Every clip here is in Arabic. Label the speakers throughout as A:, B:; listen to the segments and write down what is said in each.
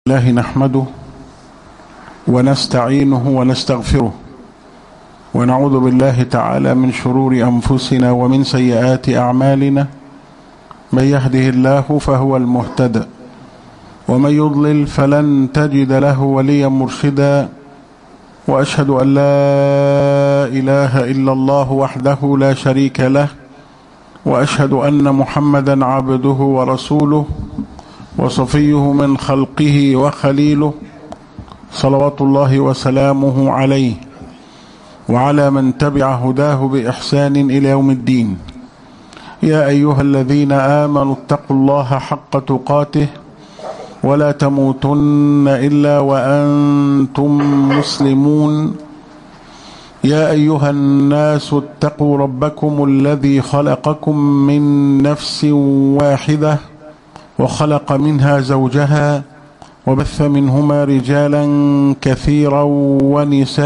A: الله نحمده ونستعينه ونستغفره ونعوذ بالله تعالى من شرور أنفسنا ومن سيئات أعمالنا. من يهده الله فهو المهتدى ومن يضلل فلن تجد له وليا مرشدا. وأشهد أن لا إله إلا الله وحده لا شريك له، وأشهد أن محمدا عبده ورسوله وصفيه من خلقه وخليله، صلوات الله وسلامه عليه وعلى من تبع هداه بإحسان إلى يوم الدين. يا أيها الذين آمنوا اتقوا الله حق تقاته ولا تموتن إلا وأنتم مسلمون. يا أيها الناس اتقوا ربكم الذي خلقكم من نفس واحدة وخلق منها زوجها وبث منهما رجالا كثيرا ونساء،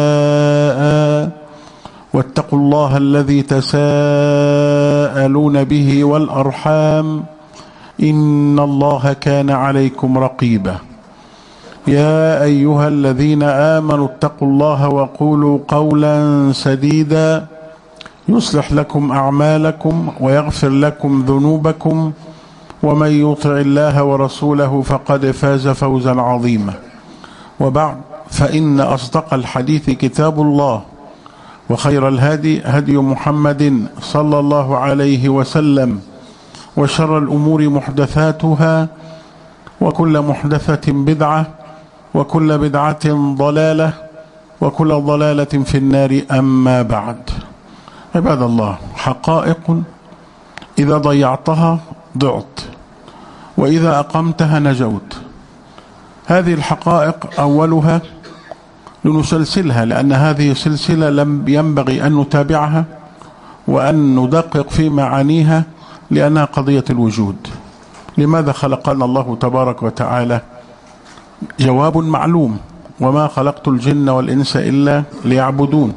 A: واتقوا الله الذي تساءلون به والأرحام إن الله كان عليكم رقيبا. يا أيها الذين آمنوا اتقوا الله وقولوا قولا سديدا يصلح لكم أعمالكم ويغفر لكم ذنوبكم، ومن يطع الله ورسوله فقد فاز فوزا عظيما. وبعد، فإن أصدق الحديث كتاب الله، وخير الهدي هدي محمد صلى الله عليه وسلم، وشر الأمور محدثاتها، وكل محدثة بدعة، وكل بدعة ضلالة، وكل ضلالة في النار. أما بعد، عباد الله، حقائق إذا ضيعتها ضعت، وإذا أقمتها نجوت. هذه الحقائق أولها لنسلسلها، لأن هذه سلسلة لم ينبغي أن نتابعها وأن ندقق في معانيها، لأنها قضية الوجود. لماذا خلقنا الله تبارك وتعالى؟ جواب معلوم: وما خلقت الجن والإنس إلا ليعبدون.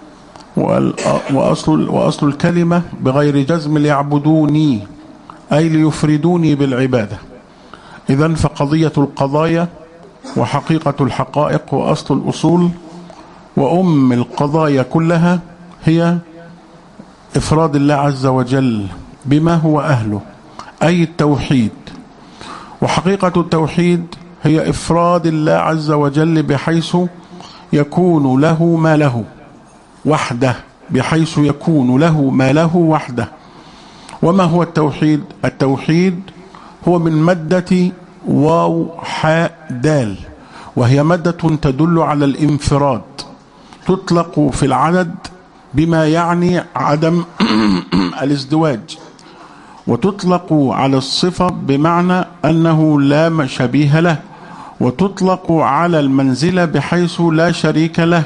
A: وأصل الكلمة بغير جزم ليعبدوني، أي ليفردوني بالعبادة. إذن فقضية القضايا وحقيقة الحقائق وأصل الأصول وأم القضايا كلها هي إفراد الله عز وجل بما هو أهله، أي التوحيد. وحقيقة التوحيد هي إفراد الله عز وجل بحيث يكون له ما له وحده، بحيث يكون له ما له وحده. وما هو التوحيد؟ التوحيد هو من مادة واو حاء دال، وهي مادة تدل على الانفراد، تطلق في العدد بما يعني عدم الازدواج، وتطلق على الصفة بمعنى أنه لا شبيه له، وتطلق على المنزلة بحيث لا شريك له،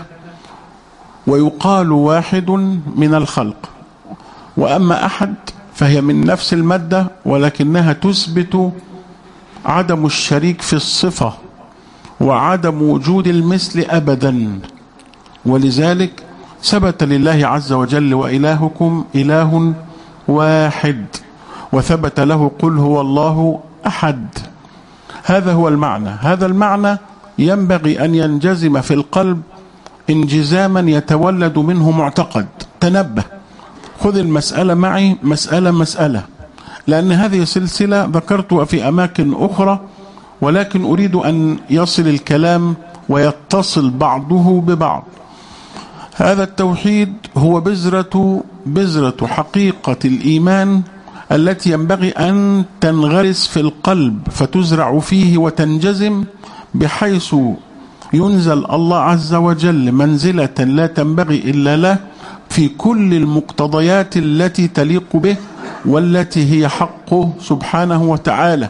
A: ويقال واحد من الخلق. وأما أحد فهي من نفس المادة، ولكنها تثبت عدم الشريك في الصفة وعدم وجود المثل أبدا. ولذلك ثبت لله عز وجل: وإلهكم إله واحد، وثبت له: قل هو الله أحد. هذا هو المعنى. هذا المعنى ينبغي أن ينجزم في القلب انجزاما يتولد منه معتقد. تنبه، خذ المسألة معي مسألة، لأن هذه سلسلة ذكرتها في أماكن أخرى، ولكن أريد أن يصل الكلام ويتصل بعضه ببعض. هذا التوحيد هو بذرة حقيقة الإيمان التي ينبغي أن تنغرس في القلب فتزرع فيه وتنجزم، بحيث ينزل الله عز وجل منزلة لا تنبغي إلا له في كل المقتضيات التي تليق به والتي هي حقه سبحانه وتعالى.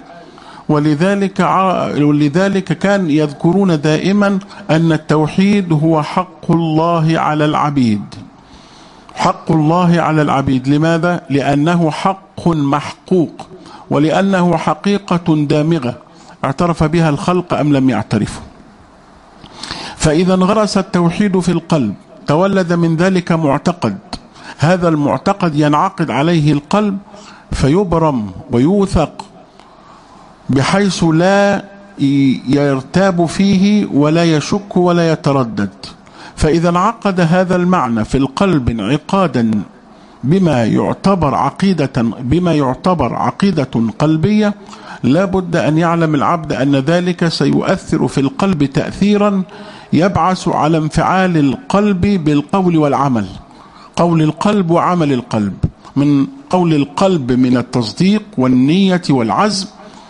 A: ولذلك كان يذكرون دائما أن التوحيد هو حق الله على العبيد. حق الله على العبيد. لماذا؟ لأنه حق محقوق، ولأنه حقيقة دامغة اعترف بها الخلق أم لم يعترفوا. فإذا انغرس التوحيد في القلب تولد من ذلك معتقد، هذا المعتقد ينعقد عليه القلب فيبرم ويوثق بحيث لا يرتاب فيه ولا يشك ولا يتردد. فإذا انعقد هذا المعنى في القلب انعقادا بما يعتبر عقيدة قلبية، لا بد أن يعلم العبد أن ذلك سيؤثر في القلب تأثيرا يبعث على انفعال القلب بالقول والعمل. قول القلب وعمل القلب، من قول القلب من التصديق والنية والعزم،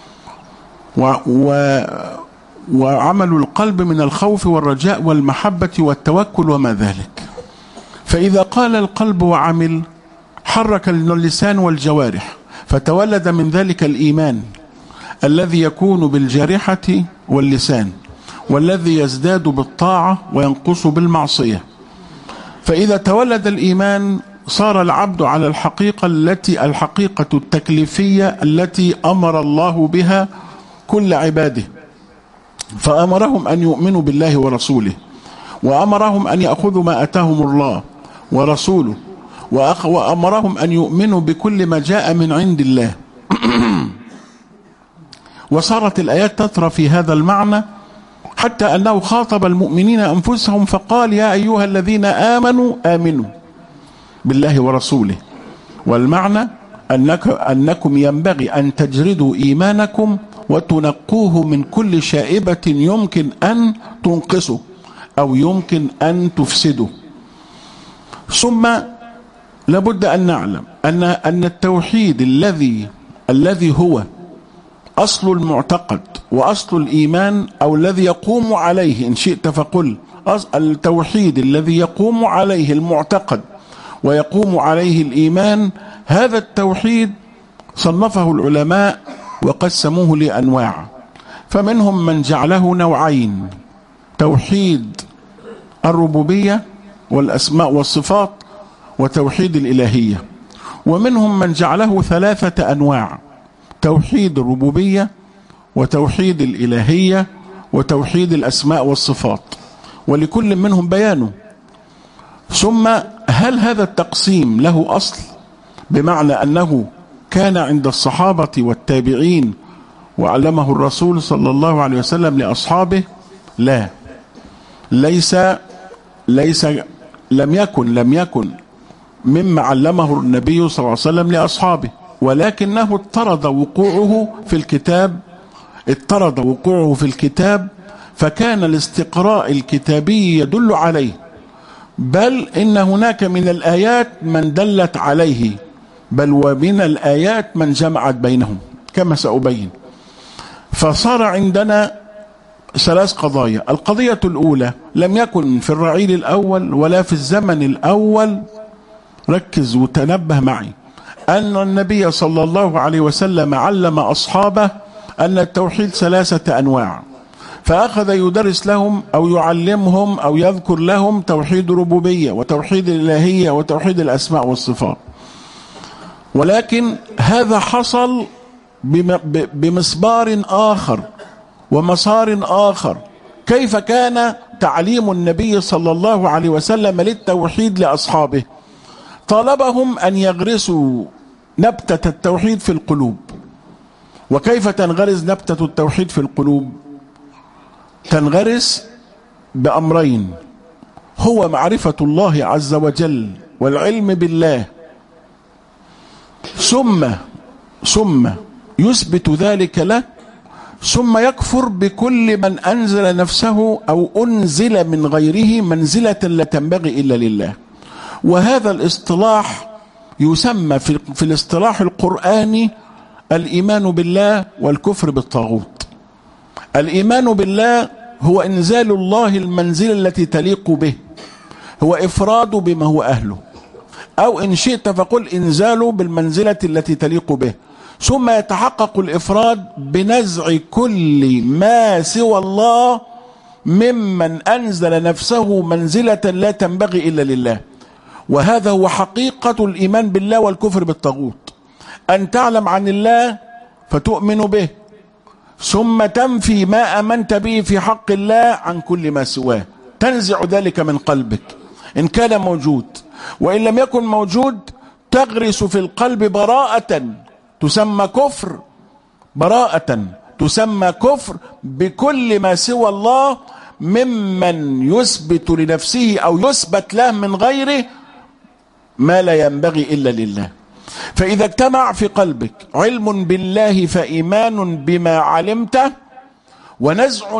A: وعمل القلب من الخوف والرجاء والمحبة والتوكل وما ذلك. فإذا قال القلب وعمل حرك اللسان والجوارح، فتولد من ذلك الإيمان الذي يكون بالجارحة واللسان، والذي يزداد بالطاعة وينقص بالمعصية. فإذا تولد الإيمان صار العبد على الحقيقة التكليفية التي أمر الله بها كل عباده، فأمرهم أن يؤمنوا بالله ورسوله، وأمرهم أن يأخذوا ما أتاهم الله ورسوله، وأمرهم أن يؤمنوا بكل ما جاء من عند الله. وصارت الآيات تترى في هذا المعنى، حتى أنه خاطب المؤمنين أنفسهم فقال: يا أيها الذين آمنوا آمنوا بالله ورسوله. والمعنى أنكم ينبغي أن تجردوا إيمانكم وتنقوه من كل شائبة يمكن أن تنقصه أو يمكن أن تفسده. ثم لابد أن نعلم أن التوحيد الذي هو أصل المعتقد وأصل الإيمان، أو الذي يقوم عليه إن شئت فقل التوحيد الذي يقوم عليه المعتقد ويقوم عليه الإيمان، هذا التوحيد صنفه العلماء وقسموه لأنواع. فمنهم من جعله نوعين: توحيد الربوبية والأسماء والصفات، وتوحيد الإلهية. ومنهم من جعله 3 أنواع: توحيد الربوبية، وتوحيد الإلهية، وتوحيد الأسماء والصفات، ولكل منهم بيانه. ثم هل هذا التقسيم له أصل، بمعنى أنه كان عند الصحابة والتابعين وعلمه الرسول صلى الله عليه وسلم لأصحابه؟ لا، لم يكن مما علمه النبي صلى الله عليه وسلم لأصحابه، ولكنه اضطرد وقوعه في الكتاب، فكان الاستقراء الكتابي يدل عليه، بل إن هناك من الآيات من دلت عليه، بل ومن الآيات من جمعت بينهم كما سأبين. فصار عندنا 3 قضايا. القضية الأولى: لم يكن في الرعيل الأول ولا في الزمن الأول، ركز وتنبه معي، أن النبي صلى الله عليه وسلم علم أصحابه أن التوحيد 3 أنواع، فأخذ يدرس لهم أو يعلمهم أو يذكر لهم توحيد الربوبية وتوحيد الإلهية وتوحيد الأسماء والصفات. ولكن هذا حصل بمسبار آخر ومسار آخر. كيف كان تعليم النبي صلى الله عليه وسلم للتوحيد لأصحابه؟ طالبهم أن يغرسوا نبتة التوحيد في القلوب. وكيف تنغرس نبتة التوحيد في القلوب؟ تنغرس بأمرين: هو معرفة الله عز وجل والعلم بالله، ثم يثبت ذلك له، ثم يكفر بكل من أنزل نفسه أو أنزل من غيره منزلة لا تنبغي إلا لله. وهذا الاصطلاح يسمى في الاصطلاح القرآني الإيمان بالله والكفر بالطاغوت. الإيمان بالله هو إنزال الله المنزلة التي تليق به، هو إفراده بما هو أهله، أو إن شئت فقل إنزاله بالمنزلة التي تليق به. ثم يتحقق الإفراد بنزع كل ما سوى الله ممن أنزل نفسه منزلة لا تنبغي إلا لله. وهذا هو حقيقة الإيمان بالله والكفر بالطاغوت: أن تعلم عن الله فتؤمن به، ثم تنفي ما أمنت به في حق الله عن كل ما سواه، تنزع ذلك من قلبك إن كان موجود، وإن لم يكن موجود تغرس في القلب براءة تسمى كفر، براءة تسمى كفر بكل ما سوى الله ممن يثبت لنفسه أو يثبت له من غيره ما لا ينبغي إلا لله. فإذا اجتمع في قلبك علم بالله فإيمان بما علمته، ونزع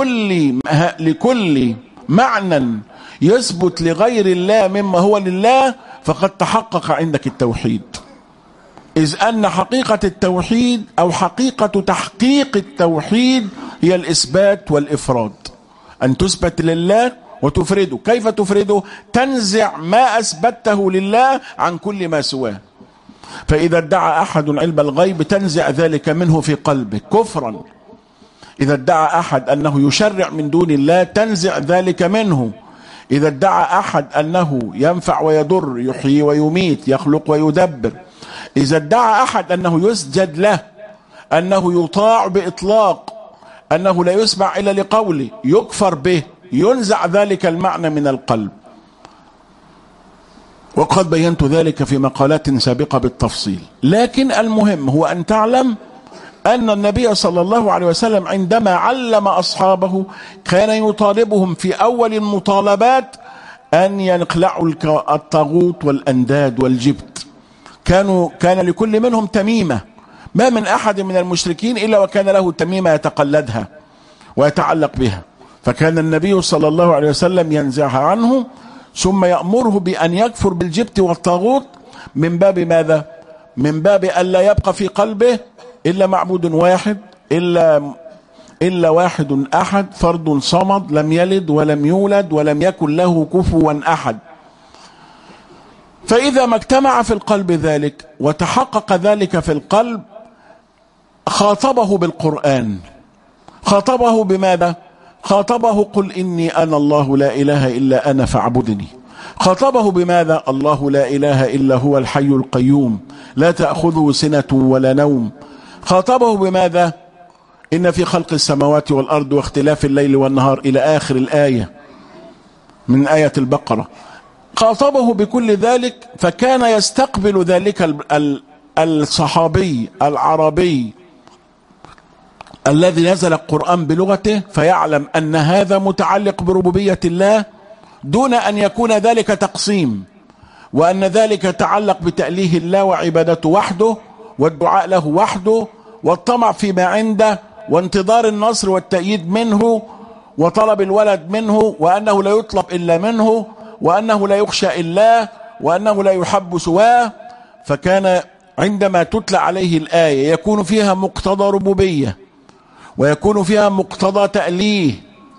A: لكل معنى يثبت لغير الله مما هو لله، فقد تحقق عندك التوحيد. إذ أن حقيقة التوحيد أو حقيقة تحقيق التوحيد هي الإثبات والإفراد، أن تثبت لله وتفرده. كيف تفرده؟ تنزع ما أثبته لله عن كل ما سواه. فإذا ادعى أحد علم الغيب تنزع ذلك منه في قلبك كفرا. إذا ادعى أحد أنه يشرع من دون الله تنزع ذلك منه. إذا ادعى أحد أنه ينفع ويضر، يحيي ويميت، يخلق ويدبر، إذا ادعى أحد أنه يسجد له، أنه يطاع بإطلاق، أنه لا يسمع إلا لقوله، يكفر به، ينزع ذلك المعنى من القلب. وقد بينت ذلك في مقالات سابقة بالتفصيل. لكن المهم هو أن تعلم أن النبي صلى الله عليه وسلم عندما علم أصحابه كان يطالبهم في أول المطالبات أن ينخلعوا الطاغوت والأنداد والجبت. كان لكل منهم تميمة، ما من أحد من المشركين إلا وكان له تميمة يتقلدها ويتعلق بها، فكان النبي صلى الله عليه وسلم ينزعها عنه ثم يأمره بأن يكفر بالجبت والطاغوت. من باب ماذا؟ من باب ألا يبقى في قلبه إلا معبود واحد، إلا واحد أحد، فرد صمد، لم يلد ولم يولد ولم يكن له كفوا أحد. فإذا ما اجتمع في القلب ذلك وتحقق ذلك في القلب، خاطبه بالقرآن. خاطبه بماذا؟ خاطبه قل إني أنا الله لا إله إلا أنا فاعبدني. خاطبه بماذا؟ الله لا إله إلا هو الحي القيوم لا تأخذه سنة ولا نوم. خاطبه بماذا؟ إن في خلق السماوات والأرض واختلاف الليل والنهار إلى آخر الآية من آية البقرة. خاطبه بكل ذلك، فكان يستقبل ذلك الصحابي العربي الذي نزل القرآن بلغته، فيعلم أن هذا متعلق بربوبية الله دون أن يكون ذلك تقسيم، وأن ذلك يتعلق بتأليه الله وعبادته وحده والدعاء له وحده والطمع فيما عنده وانتظار النصر والتأييد منه وطلب الولد منه، وأنه لا يطلب إلا منه، وأنه لا يخشى إلا، وأنه لا يحب سواه. فكان عندما تتلى عليه الآية يكون فيها مقتضى ربوبية، ويكون فيها مقتضى تأليه،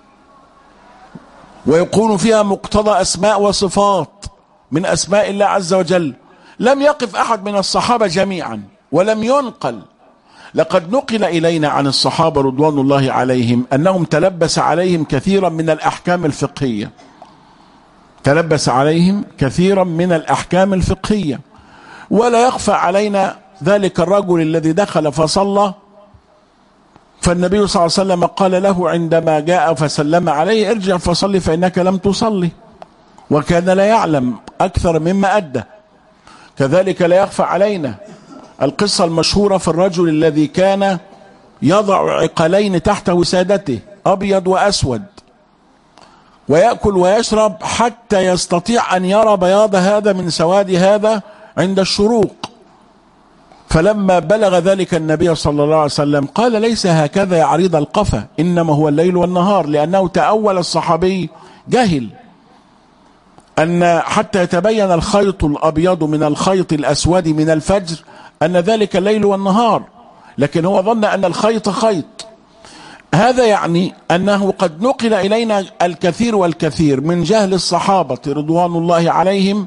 A: ويكون فيها مقتضى أسماء وصفات من أسماء الله عز وجل. لم يقف أحد من الصحابة جميعا ولم ينقل. لقد نقل إلينا عن الصحابة رضوان الله عليهم أنهم تلبس عليهم كثيرا من الأحكام الفقهية، تلبس عليهم كثيرا من الأحكام الفقهية. ولا يخفى علينا ذلك الرجل الذي دخل فصلى، فالنبي صلى الله عليه وسلم قال له عندما جاء فسلم عليه: ارجع فصلي فإنك لم تصلي. وكان لا يعلم أكثر مما أدى. كذلك لا يخفى علينا القصة المشهورة في الرجل الذي كان يضع عقلين تحت وسادته أبيض وأسود، ويأكل ويشرب حتى يستطيع أن يرى بياض هذا من سواد هذا عند الشروق. فلما بلغ ذلك النبي صلى الله عليه وسلم قال: ليس هكذا يا عريض القفا، إنما هو الليل والنهار. لأنه تأول الصحابي جهل أن حتى يتبين الخيط الأبيض من الخيط الأسود من الفجر أن ذلك الليل والنهار، لكن هو ظن أن الخيط خيط. هذا يعني أنه قد نقل إلينا الكثير والكثير من جهل الصحابة رضوان الله عليهم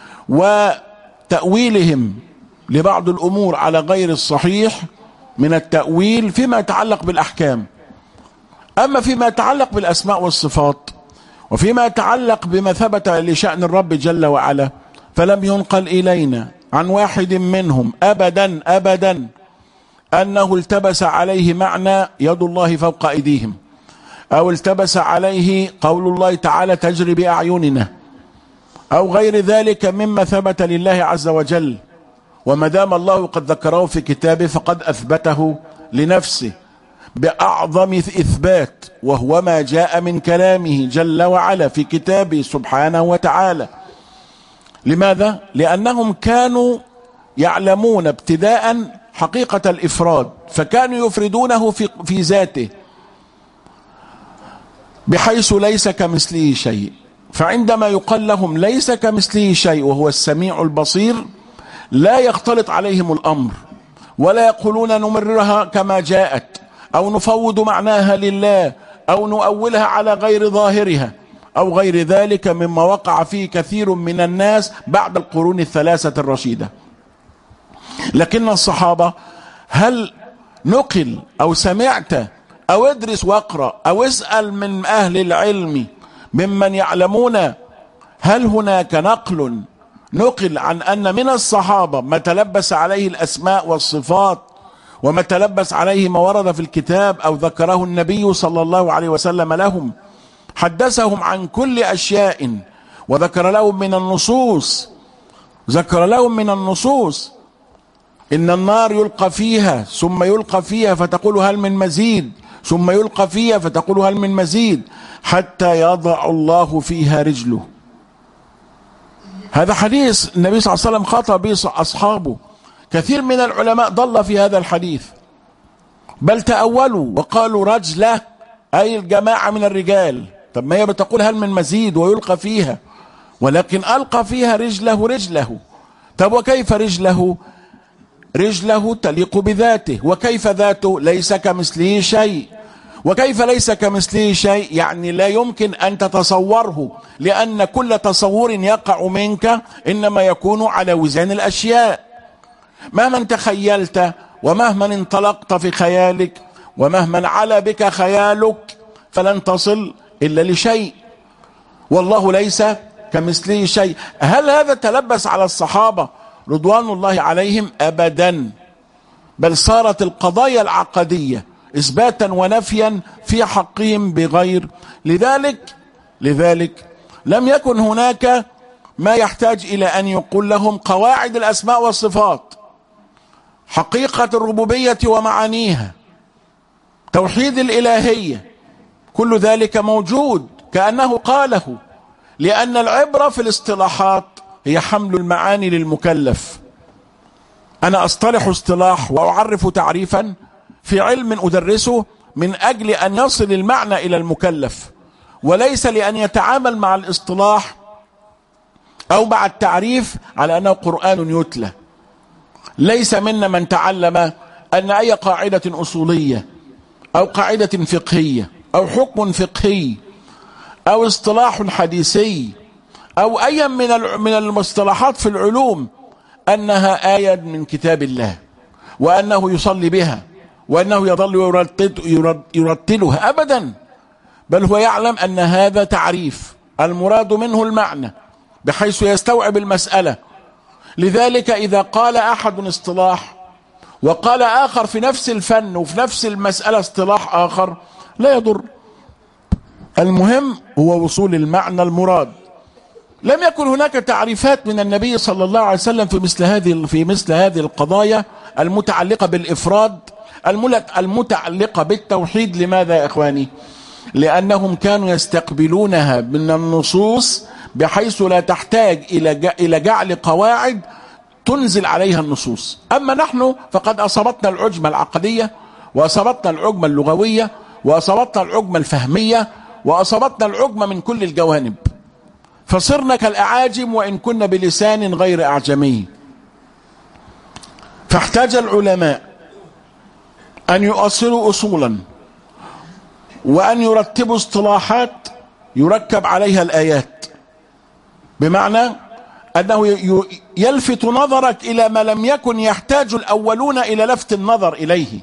A: وتأويلهم لبعض الأمور على غير الصحيح من التأويل فيما يتعلق بالأحكام. أما فيما يتعلق بالأسماء والصفات وفيما يتعلق بما ثبت لشأن الرب جل وعلا فلم ينقل إلينا عن واحد منهم أبدا أبدا أنه التبس عليه معنى يد الله فوق أيديهم، أو التبس عليه قول الله تعالى تجري بأعيننا، أو غير ذلك مما ثبت لله عز وجل. وما دام الله قد ذكره في كتابه فقد أثبته لنفسه. بأعظم إثبات، وهو ما جاء من كلامه جل وعلا في كتابه سبحانه وتعالى. لماذا؟ لأنهم كانوا يعلمون ابتداء حقيقة الإفراد، فكانوا يفردونه في ذاته بحيث ليس كمثله شيء. فعندما يقال لهم ليس كمثله شيء وهو السميع البصير، لا يختلط عليهم الأمر، ولا يقولون نمررها كما جاءت، أو نفوض معناها لله، أو نؤولها على غير ظاهرها، أو غير ذلك مما وقع فيه كثير من الناس بعد القرون الثلاثة الرشيدة. لكن الصحابة، هل نقل أو سمعت أو ادرس واقرأ أو اسأل من أهل العلم ممن يعلمون، هل هناك نقل عن أن من الصحابة ما تلبس عليه الأسماء والصفات، وما تلبس عليه ما ورد في الكتاب أو ذكره النبي صلى الله عليه وسلم لهم، حدثهم عن كل أشياء وذكر لهم من النصوص إن النار يلقى فيها ثم يلقى فيها فتقول هل من مزيد، ثم يلقى فيها فتقول هل من مزيد، حتى يضع الله فيها رجله. هذا حديث النبي صلى الله عليه وسلم خاطب به أصحابه. كثير من العلماء ضل في هذا الحديث، بل تأولوا وقالوا رجلة أي الجماعة من الرجال. طب ما هي بتقول هل من مزيد ويلقى فيها، ولكن ألقى فيها رجله. طب وكيف رجله تليق بذاته، وكيف ذاته ليس كمثله شيء. وكيف ليس كمثله شيء؟ يعني لا يمكن أن تتصوره، لأن كل تصور يقع منك إنما يكون على وزن الأشياء. مهما تخيلت ومهما انطلقت في خيالك ومهما علا بك خيالك فلن تصل إلا لشيء، والله ليس كمثله شيء. هل هذا تلبس على الصحابة رضوان الله عليهم؟ أبدا، بل صارت القضايا العقدية إثباتا ونفيا في حقهم بغير. لذلك لم يكن هناك ما يحتاج إلى أن يقول لهم قواعد الأسماء والصفات، حقيقة الربوبية ومعانيها، توحيد الإلهية، كل ذلك موجود كأنه قاله، لأن العبرة في الاصطلاحات هي حمل المعاني للمكلف. أنا أصطلح اصطلاح وأعرف تعريفا في علم أدرسه من أجل أن يصل المعنى إلى المكلف، وليس لأن يتعامل مع الاصطلاح أو مع التعريف على أنه قرآن يتلى. ليس منا من تعلم أن أي قاعدة أصولية أو قاعدة فقهية أو حكم فقهي أو اصطلاح حديثي أو أي من المصطلحات في العلوم أنها آية من كتاب الله، وأنه يصلي بها، وأنه يظل يرتلها أبدا، بل هو يعلم أن هذا تعريف المراد منه المعنى بحيث يستوعب المسألة. لذلك إذا قال أحد اصطلاح وقال آخر في نفس الفن وفي نفس المسألة اصطلاح آخر لا يضر، المهم هو وصول المعنى المراد. لم يكن هناك تعريفات من النبي صلى الله عليه وسلم في مثل هذه القضايا المتعلقة بالإفراد، المتعلقة بالتوحيد. لماذا يا إخواني؟ لأنهم كانوا يستقبلونها من النصوص بحيث لا تحتاج إلى جعل قواعد تنزل عليها النصوص. أما نحن فقد أصابتنا العجمة العقدية، وأصابتنا العجمة اللغوية، وأصابتنا العجمة الفهمية، وأصابتنا العجمة من كل الجوانب، فصرنا كالأعاجم وإن كنا بلسان غير أعجمي. فاحتاج العلماء أن يؤصلوا أصولا، وأن يرتبوا اصطلاحات يركب عليها الآيات، بمعنى أنه يلفت نظرك إلى ما لم يكن يحتاج الأولون إلى لفت النظر إليه.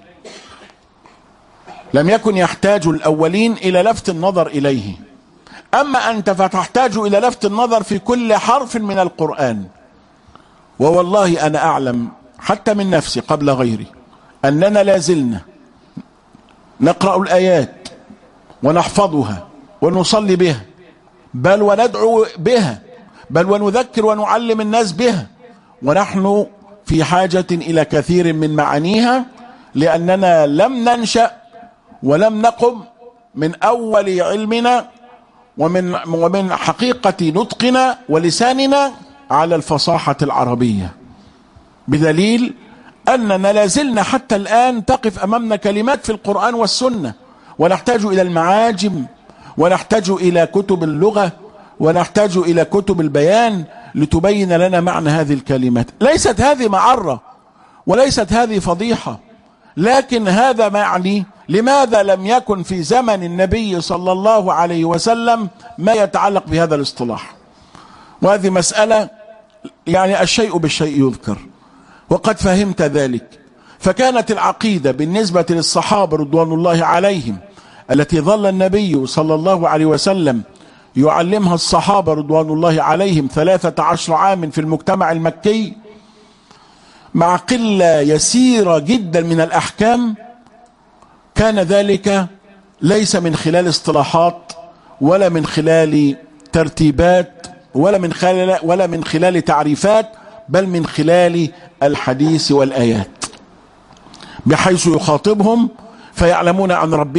A: لم يكن يحتاج الأولين إلى لفت النظر إليه، أما أنت فتحتاج إلى لفت النظر في كل حرف من القرآن. ووالله أنا أعلم حتى من نفسي قبل غيري أننا لازلنا نقرأ الآيات ونحفظها ونصلي بها، بل وندعو بها، بل ونذكر ونعلم الناس بها، ونحن في حاجة إلى كثير من معانيها، لأننا لم ننشأ ولم نقم من أول علمنا ومن حقيقة نطقنا ولساننا على الفصاحة العربية، بدليل أننا لازلنا حتى الآن تقف أمامنا كلمات في القرآن والسنة، ونحتاج إلى المعاجم، ونحتاج إلى كتب اللغة، ونحتاج إلى كتب البيان لتبين لنا معنى هذه الكلمات. ليست هذه معرة وليست هذه فضيحة، لكن هذا معني لماذا لم يكن في زمن النبي صلى الله عليه وسلم ما يتعلق بهذا الاصطلاح. وهذه مسألة يعني الشيء بالشيء يذكر، وقد فهمت ذلك. فكانت العقيدة بالنسبة للصحابة رضوان الله عليهم التي ظل النبي صلى الله عليه وسلم يعلمها الصحابة رضوان الله عليهم 13 عاما في المجتمع المكي، مع قلة يسيرة جدا من الأحكام، كان ذلك ليس من خلال اصطلاحات ولا من خلال ترتيبات ولا من خلال تعريفات، بل من خلال الحديث والآيات، بحيث يخاطبهم فيعلمون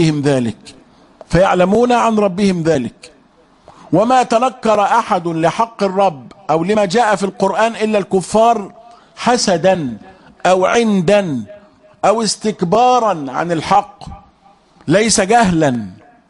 A: عن ربهم ذلك. وما تنكر أحد لحق الرب أو لما جاء في القرآن إلا الكفار حسدا أو عندا أو استكبارا عن الحق، ليس جهلا،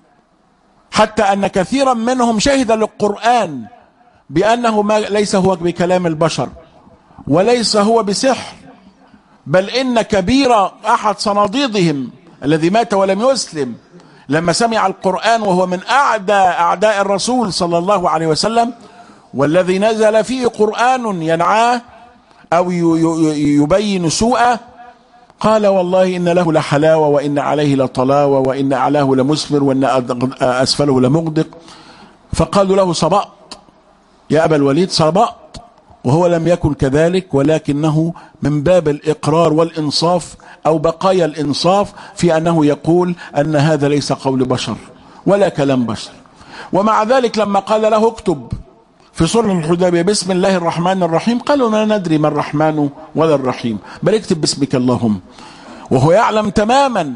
A: حتى أن كثيرا منهم شهد للقرآن بأنه ليس هو بكلام البشر وليس هو بسحر، بل إن كبير أحد صناديدهم الذي مات ولم يسلم لما سمع القرآن وهو من أعداء الرسول صلى الله عليه وسلم، والذي نزل فيه قرآن ينعاه أو يبين سوءه، قال والله إن له لحلاوة وإن عليه لطلاوة وإن أعلاه لمسمر وإن أسفله لمغدق. فقالوا له صبأت يا أبا الوليد، صبأت، وهو لم يكن كذلك، ولكنه من باب الإقرار والإنصاف أو بقايا الإنصاف في أنه يقول أن هذا ليس قول بشر ولا كلام بشر. ومع ذلك لما قال له اكتب في صلح الحديبية بسم الله الرحمن الرحيم، قالوا لا ندري ما الرحمن ولا الرحيم، بل اكتب باسمك اللهم، وهو يعلم تماما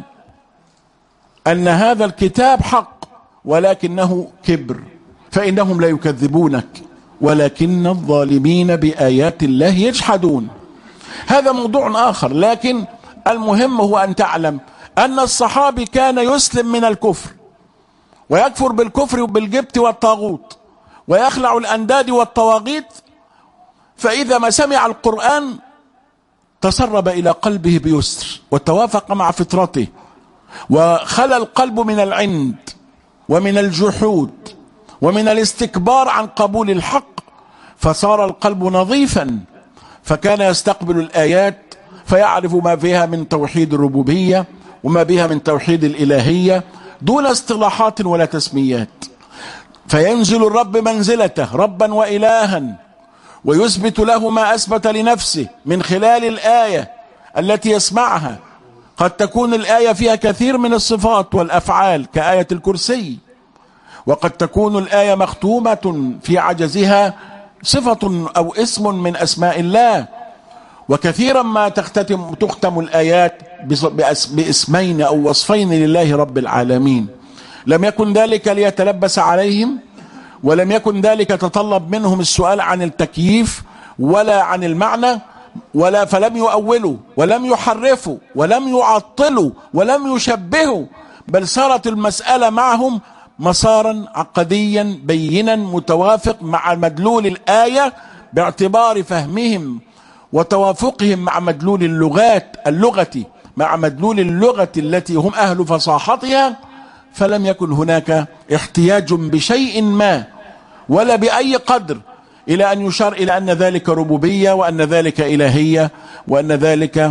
A: أن هذا الكتاب حق، ولكنه كبر، فإنهم لا يكذبونك ولكن الظالمين بآيات الله يجحدون. هذا موضوع آخر، لكن المهم هو أن تعلم أن الصحابي كان يسلم من الكفر ويكفر بالكفر وبالجبت والطاغوت ويخلع الأنداد والطواغيت، فإذا ما سمع القرآن تسرب إلى قلبه بيسر وتوافق مع فطرته، وخلى القلب من العند ومن الجحود ومن الاستكبار عن قبول الحق، فصار القلب نظيفا، فكان يستقبل الآيات فيعرف ما فيها من توحيد الربوبية وما بها من توحيد الإلهية دون اصطلاحات ولا تسميات، فينزل الرب منزلته ربا وإلها، ويثبت له ما أثبت لنفسه من خلال الآية التي يسمعها. قد تكون الآية فيها كثير من الصفات والأفعال كآية الكرسي، وقد تكون الآية مختومة في عجزها صفة أو اسم من أسماء الله، وكثيرا ما تختم الآيات باسمين أو وصفين لله رب العالمين. لم يكن ذلك ليتلبس عليهم، ولم يكن ذلك تطلب منهم السؤال عن التكييف ولا عن المعنى، فلم يؤولوا ولم يحرفوا ولم يعطلوا ولم يشبهوا، بل صارت المسألة معهم مسارا عقديا بينا متوافق مع مدلول الآية باعتبار فهمهم وتوافقهم مع مدلول اللغة مع مدلول اللغة التي هم أهل فصاحتها. فلم يكن هناك احتياج بشيء ما ولا بأي قدر إلى أن يشار إلى أن ذلك ربوبية وأن ذلك إلهية وأن ذلك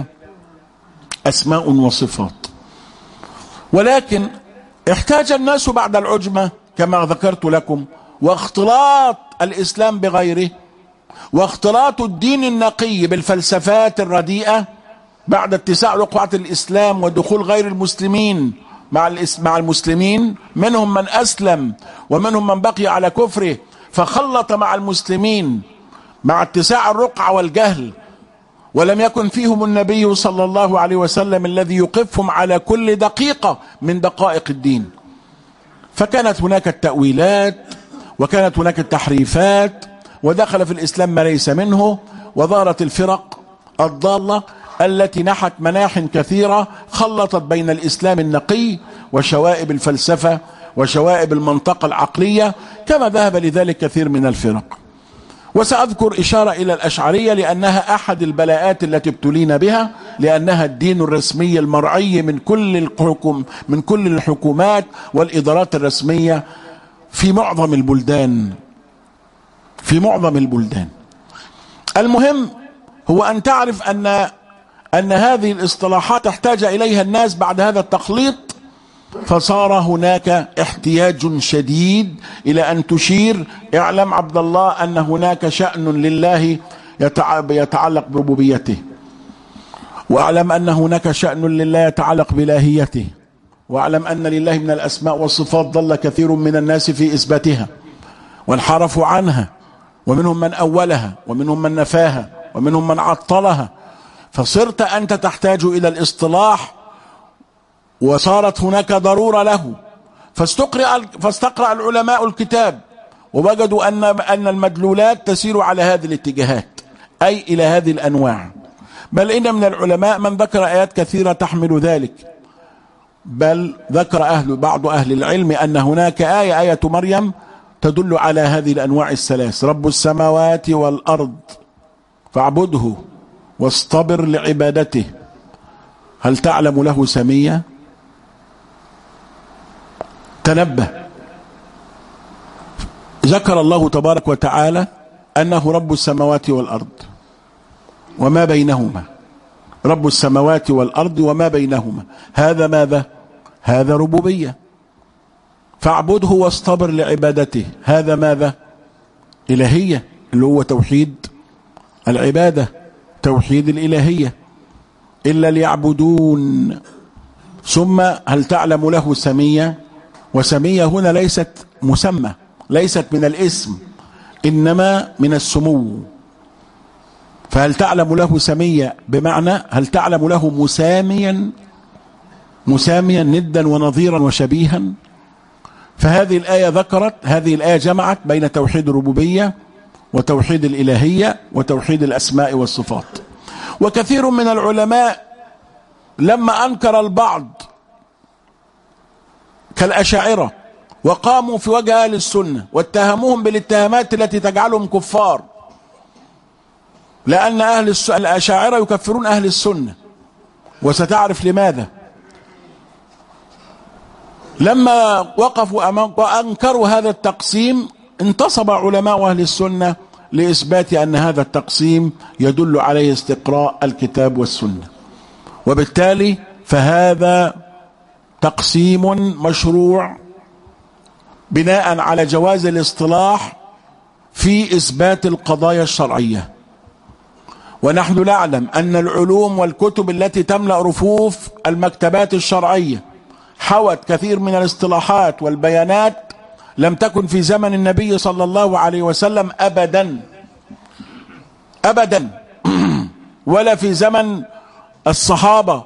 A: أسماء وصفات. ولكن احتاج الناس بعد العجمة كما ذكرت لكم، واختلاط الإسلام بغيره، واختلاط الدين النقي بالفلسفات الرديئة بعد اتساع رقعة الإسلام ودخول غير المسلمين مع المسلمين، منهم من أسلم ومنهم من بقي على كفره، فخلط مع المسلمين مع اتساع الرقعة والجهل ولم يكن فيهم النبي صلى الله عليه وسلم الذي يقفهم على كل دقيقة من دقائق الدين، فكانت هناك التأويلات وكانت هناك التحريفات، ودخل في الإسلام ما ليس منه، وظهرت الفرق الضالة التي نحت مناح كثيرة خلطت بين الإسلام النقي وشوائب الفلسفة وشوائب المنطقة العقلية، كما ذهب لذلك كثير من الفرق. وسأذكر إشارة إلى الأشعرية لأنها أحد البلاءات التي ابتلينا بها، لأنها الدين الرسمي المرعي من كل الحكومات والإدارات الرسمية في معظم البلدان. المهم هو أن تعرف أن هذه الاصطلاحات احتاج إليها الناس بعد هذا التخليط، فصار هناك احتياج شديد إلى أن تشير: اعلم عبد الله أن هناك شأن لله يتعلق بربوبيته، واعلم أن هناك شأن لله يتعلق بإلهيته، واعلم أن لله من الأسماء والصفات ضل كثير من الناس في إثباتها وانحرفوا عنها، ومنهم من أولها ومنهم من نفاها ومنهم من عطلها، فصرت أنت تحتاج إلى الاصطلاح، وصارت هناك ضرورة له، فاستقرأ العلماء الكتاب ووجدوا أن المدلولات تسير على هذه الاتجاهات، أي إلى هذه الأنواع. بل إن من العلماء من ذكر آيات كثيرة تحمل ذلك، بل ذكر بعض أهل العلم أن هناك آية مريم تدل على هذه الأنواع الثلاث: رب السماوات والأرض فاعبده واصطبر لعبادته هل تعلم له سميا. تنبه، ذكر الله تبارك وتعالى أنه رب السماوات والأرض وما بينهما، رب السماوات والأرض وما بينهما، هذا ماذا؟ هذا ربوبية. فاعبده واصطبر لعبادته، هذا ماذا؟ إلهية، اللي هو توحيد العبادة، توحيد الإلهية. إلا ليعبدون. ثم هل تعلم له سمية؟ وسمية هنا ليست مسمى، ليست من الاسم، إنما من السمو. فهل تعلم له سمية بمعنى هل تعلم له مساميا ندا ونظيرا وشبيها. فهذه الآية جمعت بين توحيد الربوبية وتوحيد الإلهية وتوحيد الأسماء والصفات. وكثير من العلماء لما أنكر البعض كالأشاعرة وقاموا في وجه أهل السنة واتهموهم بالاتهامات التي تجعلهم كفار، لأن الأشاعرة يكفرون أهل السنة، وستعرف لماذا. لما وقفوا وأنكروا هذا التقسيم انتصب علماء أهل السنة لإثبات أن هذا التقسيم يدل عليه استقراء الكتاب والسنة، وبالتالي فهذا تقسيم مشروع بناء على جواز الاصطلاح في إثبات القضايا الشرعية. ونحن نعلم أن العلوم والكتب التي تملأ رفوف المكتبات الشرعية حوت كثير من الاصطلاحات والبيانات لم تكن في زمن النبي صلى الله عليه وسلم أبدا ولا في زمن الصحابة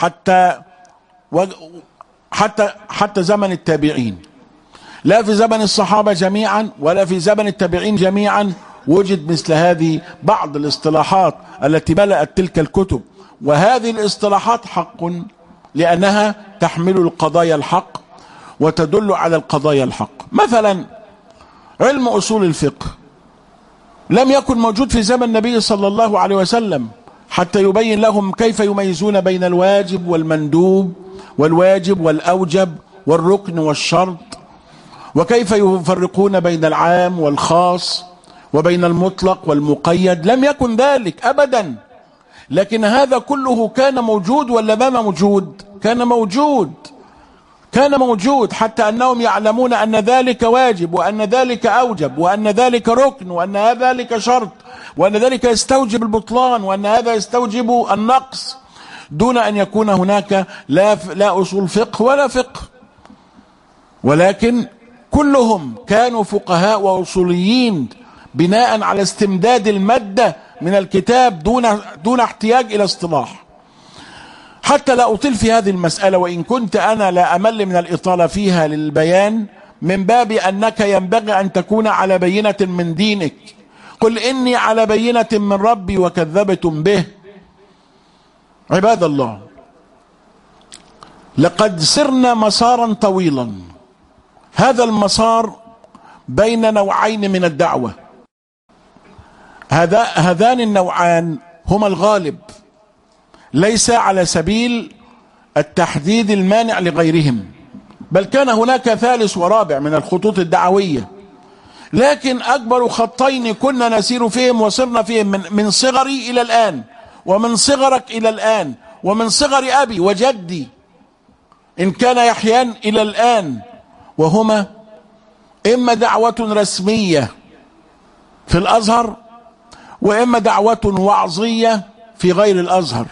A: حتى زمن التابعين، لا في زمن الصحابة جميعا ولا في زمن التابعين جميعا وجد مثل هذه بعض الاصطلاحات التي ملأت تلك الكتب. وهذه الاصطلاحات حق لأنها تحمل القضايا الحق وتدل على القضايا الحق. مثلا علم أصول الفقه لم يكن موجود في زمن النبي صلى الله عليه وسلم حتى يبين لهم كيف يميزون بين الواجب والمندوب والواجب والأوجب والركن والشرط، وكيف يفرقون بين العام والخاص وبين المطلق والمقيد. لم يكن ذلك أبدا، لكن هذا كله كان موجود ولا ما موجود؟ كان موجود حتى أنهم يعلمون أن ذلك واجب وأن ذلك أوجب وأن ذلك ركن وأن ذلك شرط وأن ذلك يستوجب البطلان وأن هذا يستوجب النقص، دون أن يكون هناك لا أصول فقه ولا فقه. ولكن كلهم كانوا فقهاء وأصوليين بناء على استمداد المادة من الكتاب دون احتياج إلى اصطلاح. حتى لا أطيل في هذه المسألة، وإن كنت أنا لا أمل من الإطالة فيها للبيان، من باب أنك ينبغي أن تكون على بينة من دينك. قل إني على بينة من ربي وكذبتم به. عباد الله، لقد سرنا مسارا طويلا. هذا المسار بين نوعين من الدعوة. هذان النوعان هما الغالب، ليس على سبيل التحديد المانع لغيرهم، بل كان هناك ثالث ورابع من الخطوط الدعوية، لكن أكبر خطين كنا نسير فيهم وصرنا فيهم من صغري إلى الآن، ومن صغرك إلى الآن، ومن صغر أبي وجدي إن كان يحيان إلى الآن، وهما إما دعوة رسمية في الأزهر، وإما دعوة وعظية في غير الأزهر.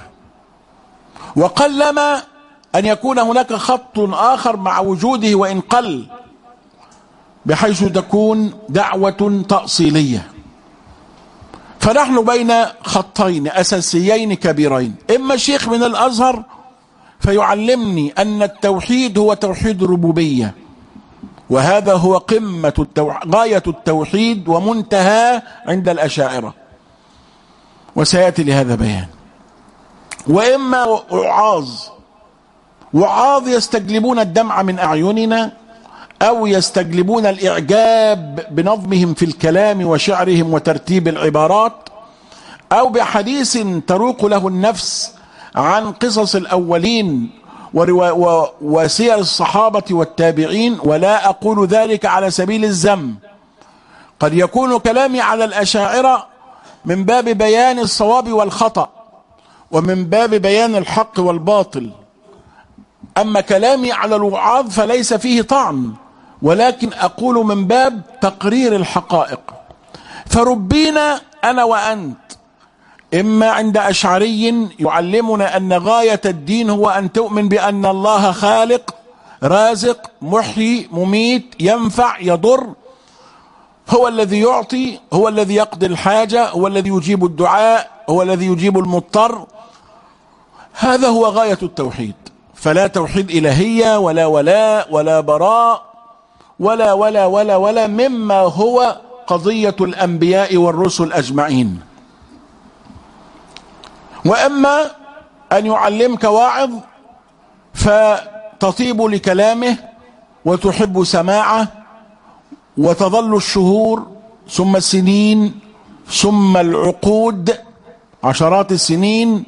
A: وقلما أن يكون هناك خط آخر مع وجوده وإن قل، بحيث تكون دعوة تأصيلية. فنحن بين خطين أساسيين كبيرين، إما شيخ من الأزهر فيعلمني أن التوحيد هو توحيد الربوبية، وهذا هو قمة غاية التوحيد ومنتهى عند الأشاعرة، وسيأتي لهذا بيان. وإما وعاظ يستجلبون الدمع من أعيننا، أو يستجلبون الإعجاب بنظمهم في الكلام وشعرهم وترتيب العبارات، أو بحديث تروق له النفس عن قصص الأولين وسير الصحابة والتابعين. ولا أقول ذلك على سبيل الذم، قد يكون كلامي على الأشاعرة من باب بيان الصواب والخطأ، ومن باب بيان الحق والباطل. أما كلامي على الوعاظ فليس فيه طعن، ولكن أقول من باب تقرير الحقائق. فربينا أنا وأنت إما عند أشعري يعلمنا أن غاية الدين هو أن تؤمن بأن الله خالق رازق محيي مميت ينفع يضر، هو الذي يعطي، هو الذي يقضي الحاجة، هو الذي يجيب الدعاء، هو الذي يجيب المضطر. هذا هو غاية التوحيد. فلا توحيد إلهية ولا ولاء ولا براء ولا ولا ولا ولا مما هو قضية الأنبياء والرسل أجمعين. وإما أن يعلمك واعظ فتطيب لكلامه وتحب سماعه، وتظل الشهور ثم السنين ثم العقود عشرات السنين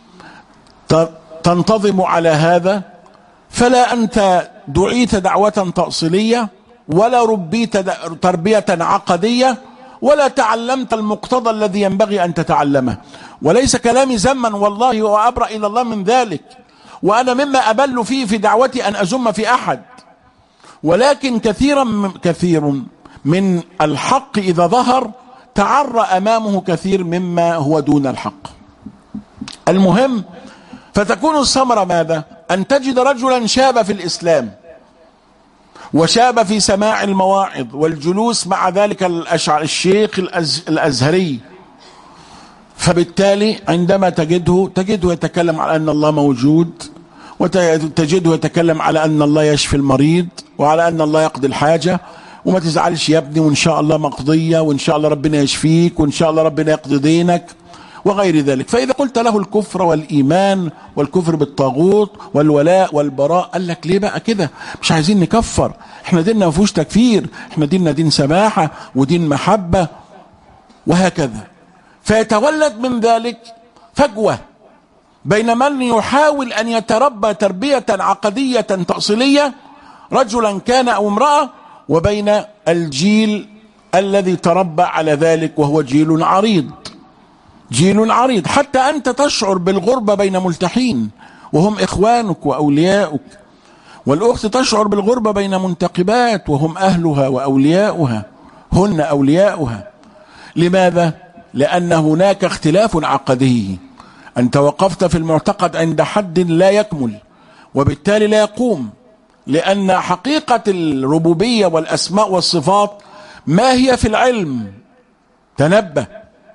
A: تنتظم على هذا، فلا أنت دعيت دعوة تأصيلية، ولا ربيت تربية عقدية، ولا تعلمت المقتضى الذي ينبغي أن تتعلمه. وليس كلامي ذما والله، وأبرأ إلى الله من ذلك، وأنا مما أبل فيه في دعوتي أن أذم في أحد، ولكن كثير من الحق إذا ظهر تعرى أمامه كثير مما هو دون الحق. المهم، فتكون الثمرة ماذا؟ أن تجد رجلا شاب في الإسلام، وشاب في سماع المواعظ والجلوس مع ذلك الشيخ الأزهري، فبالتالي عندما تجده يتكلم على أن الله موجود، وتجده يتكلم على أن الله يشفي المريض، وعلى أن الله يقضي الحاجة، وما تزعلش يا ابني، وإن شاء الله مقضية، وإن شاء الله ربنا يشفيك، وإن شاء الله ربنا يقضي دينك، وغير ذلك. فإذا قلت له الكفر والإيمان والكفر بالطاغوت والولاء والبراء، قال لك ليه بقى كده؟ مش عايزين نكفر، احنا ديننا ما فيهوش تكفير، احنا ديننا دين سماحة ودين محبة، وهكذا. فيتولد من ذلك فجوة بين من يحاول أن يتربى تربية عقدية تأصيلية، رجلا كان أو امرأة، وبين الجيل الذي تربى على ذلك، وهو جيل عريض. حتى أنت تشعر بالغربة بين ملتحين وهم إخوانك وأولياؤك، والأخت تشعر بالغربة بين منتقبات وهم أهلها وأولياؤها، هن أولياؤها. لماذا؟ لأن هناك اختلاف عقدي، أنت وقفت في المعتقد عند حد لا يكمل، وبالتالي لا يقوم، لأن حقيقة الربوبية والأسماء والصفات ما هي في العلم؟ تنبه،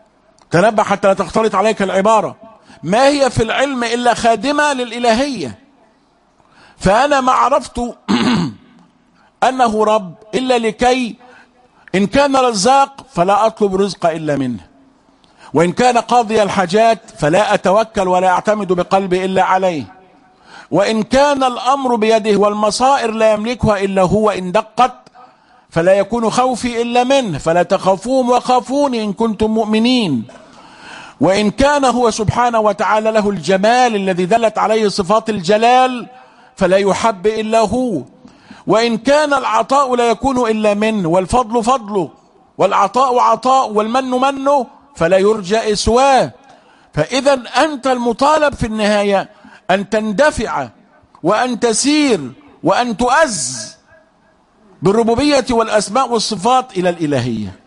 A: تنبه حتى لا تختلط عليك العبارة. ما هي في العلم إلا خادمة للإلهية. فأنا ما عرفت أنه رب إلا لكي إن كان رزاق فلا أطلب رزق إلا منه، وإن كان قاضي الحاجات فلا أتوكل ولا أعتمد بقلبي إلا عليه، وإن كان الأمر بيده والمصائر لا يملكها إلا هو إن دقت فلا يكون خوفي إلا منه، فلا تخافوهم وخافوني إن كنتم مؤمنين. وإن كان هو سبحانه وتعالى له الجمال الذي دلت عليه صفات الجلال فلا يحب إلا هو، وإن كان العطاء لا يكون إلا منه، والفضل فضله، والعطاء عطاء، والمن منه، فلا يرجى سواه. فإذا أنت المطالب في النهاية أن تندفع وأن تسير وأن تؤز بالربوبية والأسماء والصفات إلى الإلهية.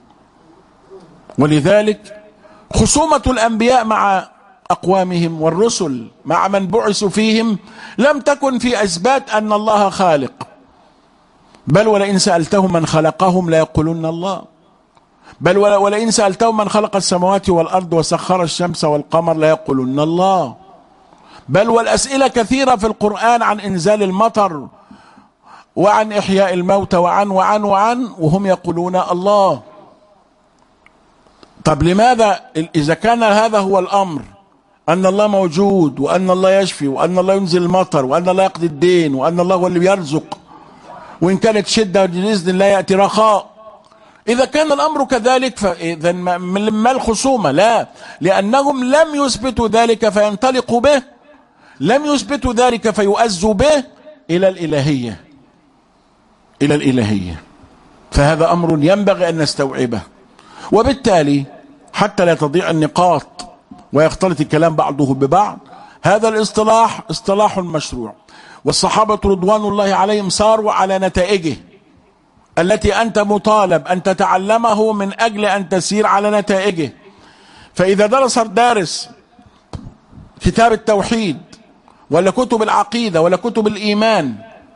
A: ولذلك خصومة الأنبياء مع أقوامهم والرسل مع من بعثوا فيهم لم تكن في إثبات أن الله خالق، بل ولئن سألتهم من خلقهم لا يقولون الله، بل ولئن سألتهم من خلق السماوات والأرض وسخر الشمس والقمر لا يقولون الله. بل والأسئلة كثيرة في القرآن عن إنزال المطر وعن إحياء الموتى وعن وهم يقولون الله. طب لماذا إذا كان هذا هو الأمر، أن الله موجود وأن الله يشفي وأن الله ينزل المطر وأن الله يقضي الدين وأن الله هو اللي بيرزق، وإن كانت شدة بإذن الله يأتي رخاء، إذا كان الأمر كذلك فإذا ما الخصومة؟ لا، لأنهم لم يثبتوا ذلك فينطلقوا به، لم يثبتوا ذلك فيؤزوا به إلى الإلهية، إلى الإلهية. فهذا أمر ينبغي أن نستوعبه. وبالتالي حتى لا تضيع النقاط ويختلط الكلام بعضه ببعض، هذا الاصطلاح اصطلاح مشروع، والصحابة رضوان الله عليهم ساروا على نتائجه التي أنت مطالب أن تتعلمه من أجل أن تسير على نتائجه. فإذا درس الدارس كتاب التوحيد ولا كتب العقيدة ولا كتب الإيمان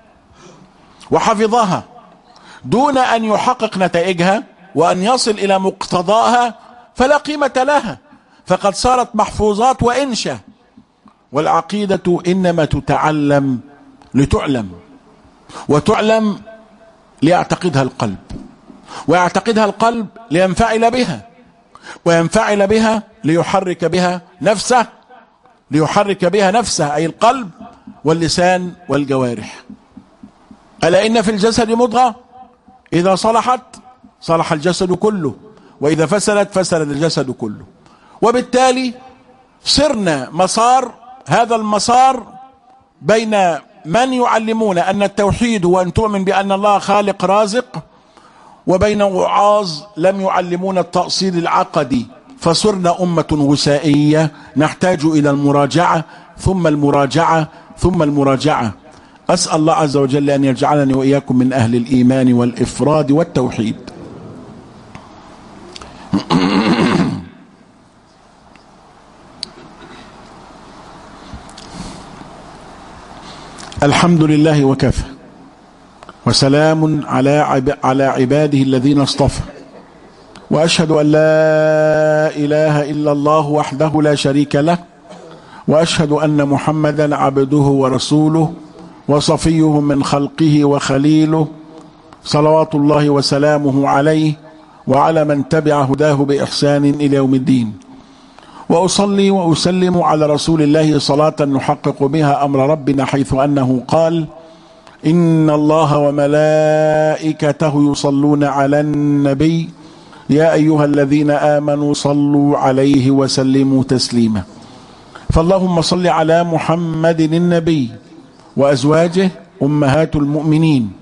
A: وحفظها دون أن يحقق نتائجها وأن يصل إلى مقتضاها فلا قيمة لها، فقد صارت محفوظات وإنشاء. والعقيدة إنما تتعلم لتعلم، وتعلم ليعتقدها القلب، ويعتقدها القلب لينفعل بها، وينفعل بها ليحرك بها نفسه، ليحرك بها نفسه أي القلب واللسان والجوارح. ألا إن في الجسد مضغة إذا صلحت صلح الجسد كله، وإذا فسدت فسد الجسد كله. وبالتالي صرنا مسار، هذا المسار بين من يعلمون أن التوحيد هو أن تؤمن بأن الله خالق رازق، وبين وعاظ لم يعلمون التأصيل العقدي، فصرنا أمة غثائية نحتاج إلى المراجعة ثم المراجعة ثم المراجعة. أسأل الله عز وجل أن يجعلني وإياكم من أهل الإيمان والإفراد والتوحيد. الحمد لله وكفى، وسلام على عباده الذين اصطفى، وأشهد أن لا إله إلا الله وحده لا شريك له، وأشهد أن محمدا عبده ورسوله وصفيه من خلقه وخليله، صلوات الله وسلامه عليه وعلى من تبع هداه بإحسان إلى يوم الدين. وأصلي وأسلم على رسول الله صلاة نحقق بها أمر ربنا، حيث أنه قال: إن الله وملائكته يصلون على النبي يا أيها الذين آمنوا صلوا عليه وسلموا تسليما. فاللهم صل على محمد النبي وأزواجه أمهات المؤمنين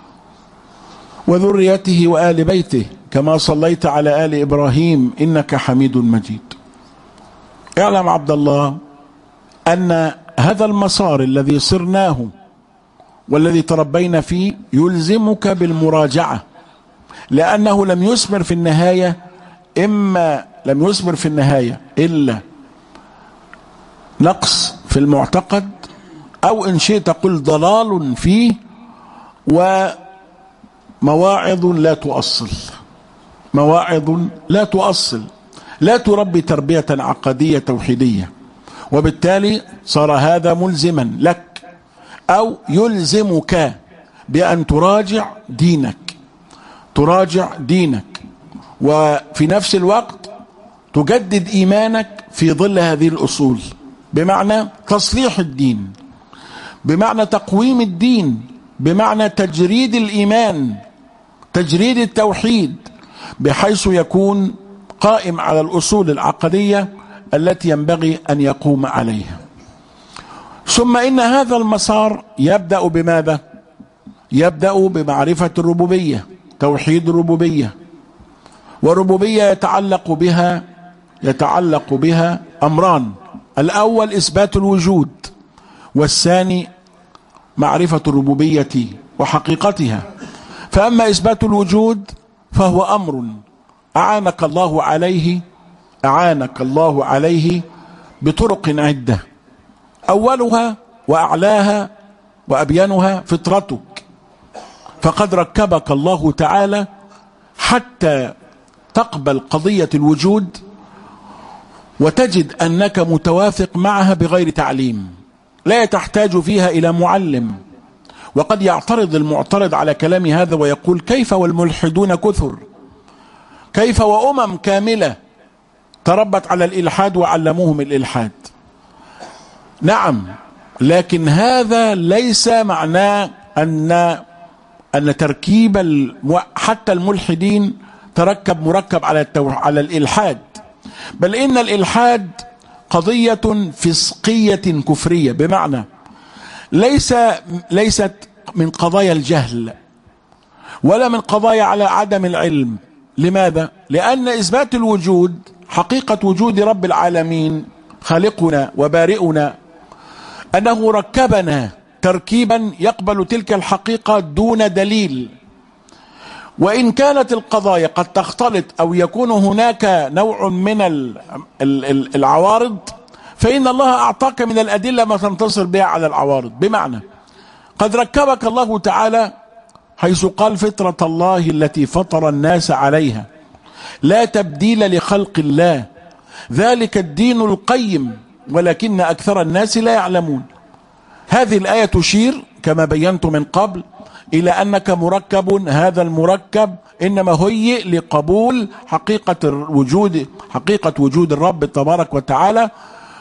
A: وذريته وآل بيته كما صليت على آل إبراهيم إنك حميد مجيد. اعلم عبد الله أن هذا المسار الذي صرناه والذي تربينا فيه يلزمك بالمراجعة، لأنه لم يثمر في النهاية إلا نقص في المعتقد، أو إن شئت قل ضلال فيه، ومواعظ لا تؤصل، مواعظ لا تؤصل. لا تربي تربية عقدية توحيدية، وبالتالي صار هذا ملزما لك أو يلزمك بأن تراجع دينك، وفي نفس الوقت تجدد إيمانك في ظل هذه الأصول، بمعنى تصليح الدين، بمعنى تقويم الدين، بمعنى تجريد الإيمان، تجريد التوحيد، بحيث يكون قائم على الأصول العقدية التي ينبغي أن يقوم عليها. ثم إن هذا المسار يبدأ بماذا؟ يبدأ بمعرفة الربوبية، توحيد الربوبية. والربوبية يتعلق بها أمران: الأول إثبات الوجود، والثاني معرفة الربوبية وحقيقتها. فأما إثبات الوجود فهو أمر أعانك الله عليه بطرق عدة، أولها وأعلاها وأبينها فطرتك، فقد ركبك الله تعالى حتى تقبل قضية الوجود وتجد أنك متوافق معها بغير تعليم، لا تحتاج فيها إلى معلم. وقد يعترض المعترض على كلام هذا ويقول: كيف والملحدون كثر؟ كيف وأمم كاملة تربت على الإلحاد وعلموهم الإلحاد؟ نعم، لكن هذا ليس معناه أن تركيب حتى الملحدين مركب على الإلحاد، بل إن الإلحاد قضية فسقية كفرية، بمعنى ليست من قضايا الجهل ولا من قضايا على عدم العلم. لماذا؟ لأن إثبات الوجود، حقيقة وجود رب العالمين خالقنا وبارئنا، أنه ركبنا تركيبا يقبل تلك الحقيقة دون دليل. وإن كانت القضايا قد تختلط أو يكون هناك نوع من العوارض، فإن الله أعطاك من الأدلة ما تنتصر بها على العوارض. بمعنى قد ركبك الله تعالى حيث قال: فطرة الله التي فطر الناس عليها لا تبديل لخلق الله ذلك الدين القيم ولكن أكثر الناس لا يعلمون. هذه الآية تشير كما بينت من قبل إلى أنك مركب، هذا المركب إنما هيئ لقبول حقيقة وجود الرب تبارك وتعالى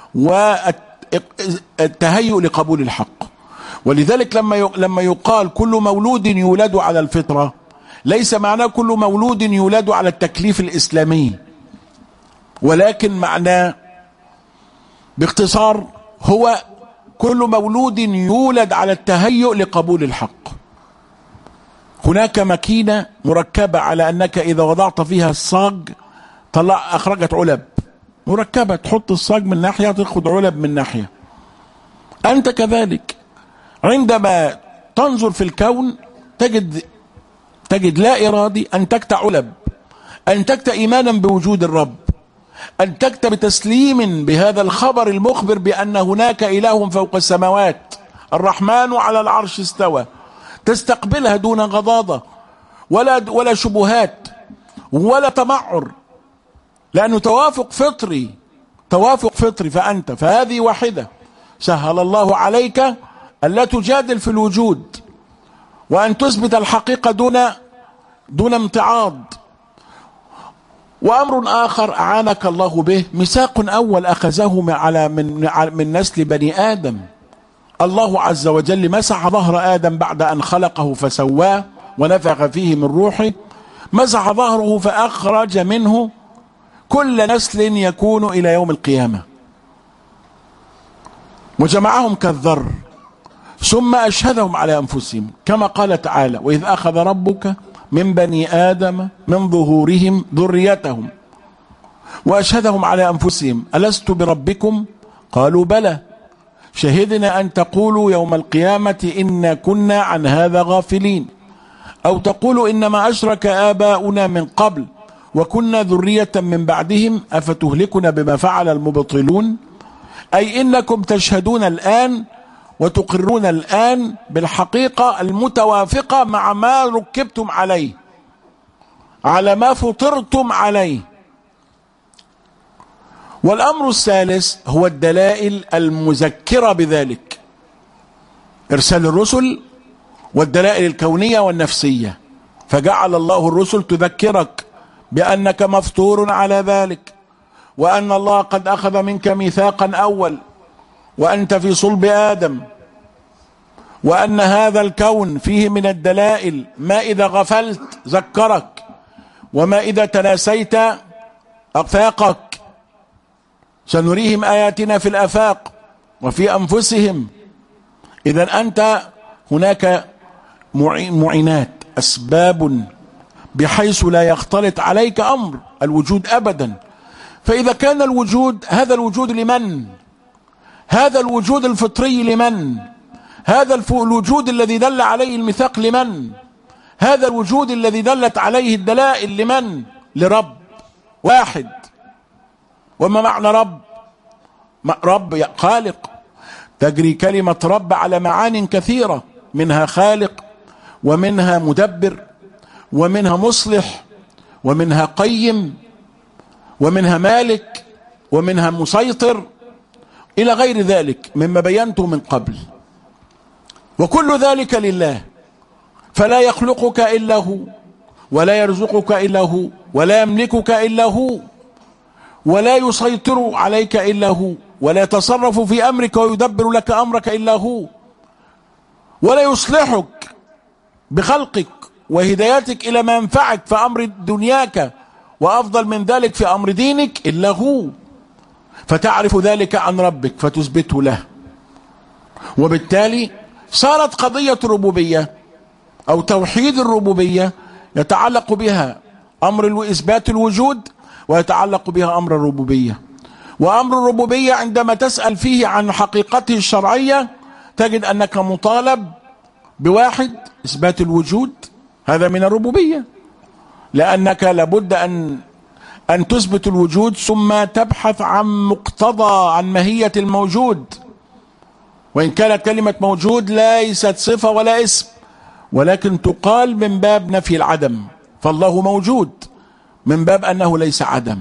A: والتهيؤ لقبول الحق. ولذلك لما يقال كل مولود يولد على الفطرة، ليس معناه كل مولود يولد على التكليف الإسلامي، ولكن معناه باختصار هو كل مولود يولد على التهيؤ لقبول الحق. هناك ماكينة مركبة على أنك إذا وضعت فيها الصاج أخرجت علب، مركبة، تحط الصاج من ناحية تأخذ علب من ناحية. أنت كذلك عندما تنظر في الكون تجد لا إرادي أنتجت علب، أنتجت إيمانا بوجود الرب، أنتجت بتسليم بهذا الخبر المخبر بأن هناك إله فوق السماوات، الرحمن على العرش استوى، تستقبلها دون غضاضة ولا شبهات ولا تمعر، لأنه توافق فطري. فهذه واحدة سهل الله عليك ألا تجادل في الوجود، وأن تثبت الحقيقة دون امتعاض. وأمر آخر أعانك الله به، ميثاق أول أخذه من نسل بني آدم. الله عز وجل مسح ظهر آدم بعد أن خلقه فسواه ونفخ فيه من روحه، مسح ظهره فأخرج منه كل نسل يكون إلى يوم القيامة، وجمعهم كالذر، ثم أشهدهم على أنفسهم كما قال تعالى: وإذ أخذ ربك من بني آدم من ظهورهم ذريتهم وأشهدهم على أنفسهم ألست بربكم قالوا بلى شهدنا أن تقولوا يوم القيامة إنا كنا عن هذا غافلين، أو تقولوا إنما أشرك آباؤنا من قبل وكنا ذرية من بعدهم أفتهلكنا بما فعل المبطلون. أي إنكم تشهدون الآن وتقرون الآن بالحقيقة المتوافقة مع ما ركبتم عليه، على ما فطرتم عليه. والأمر الثالث هو الدلائل المذكرة بذلك، إرسال الرسل والدلائل الكونية والنفسية، فجعل الله الرسل تذكرك بأنك مفطور على ذلك، وأن الله قد أخذ منك ميثاقا أول وأنت في صلب آدم، وأن هذا الكون فيه من الدلائل ما إذا غفلت ذكرك، وما إذا تناسيت أفاقك. سنريهم آياتنا في الآفاق وفي أنفسهم. إذا أنت هناك معينات، أسباب، بحيث لا يختلط عليك أمر الوجود أبدا. فإذا كان الوجود، هذا الوجود لمن؟ هذا الوجود الفطري لمن؟ هذا الوجود الذي دل عليه الميثاق لمن؟ هذا الوجود الذي دلت عليه الدلائل لمن؟ لرب واحد. وما معنى رب؟ رب خالق، تجري كلمة رب على معان كثيرة، منها خالق، ومنها مدبر، ومنها مصلح، ومنها قيم، ومنها مالك، ومنها مسيطر، إلى غير ذلك مما بينته من قبل. وكل ذلك لله، فلا يخلقك إلا هو، ولا يرزقك إلا هو، ولا يملكك إلا هو، ولا يسيطر عليك إلا هو، ولا يتصرف في أمرك ويدبر لك أمرك إلا هو، ولا يصلحك بخلقك وهدايتك إلى ما ينفعك في أمر دنياك، وأفضل من ذلك في أمر دينك، إلا هو. فتعرف ذلك عن ربك فتثبته له. وبالتالي صارت قضية الربوبية أو توحيد الربوبية يتعلق بها أمر إثبات الوجود، ويتعلق بها أمر الربوبية. وأمر الربوبية عندما تسأل فيه عن حقيقته الشرعية تجد أنك مطالب بواحد، إثبات الوجود، هذا من الربوبية، لأنك لابد أن تثبت الوجود ثم تبحث عن مقتضى، عن ماهية الموجود. وإن كانت كلمة موجود ليست صفة ولا اسم، ولكن تقال من باب نفي العدم، فالله موجود من باب أنه ليس عدم.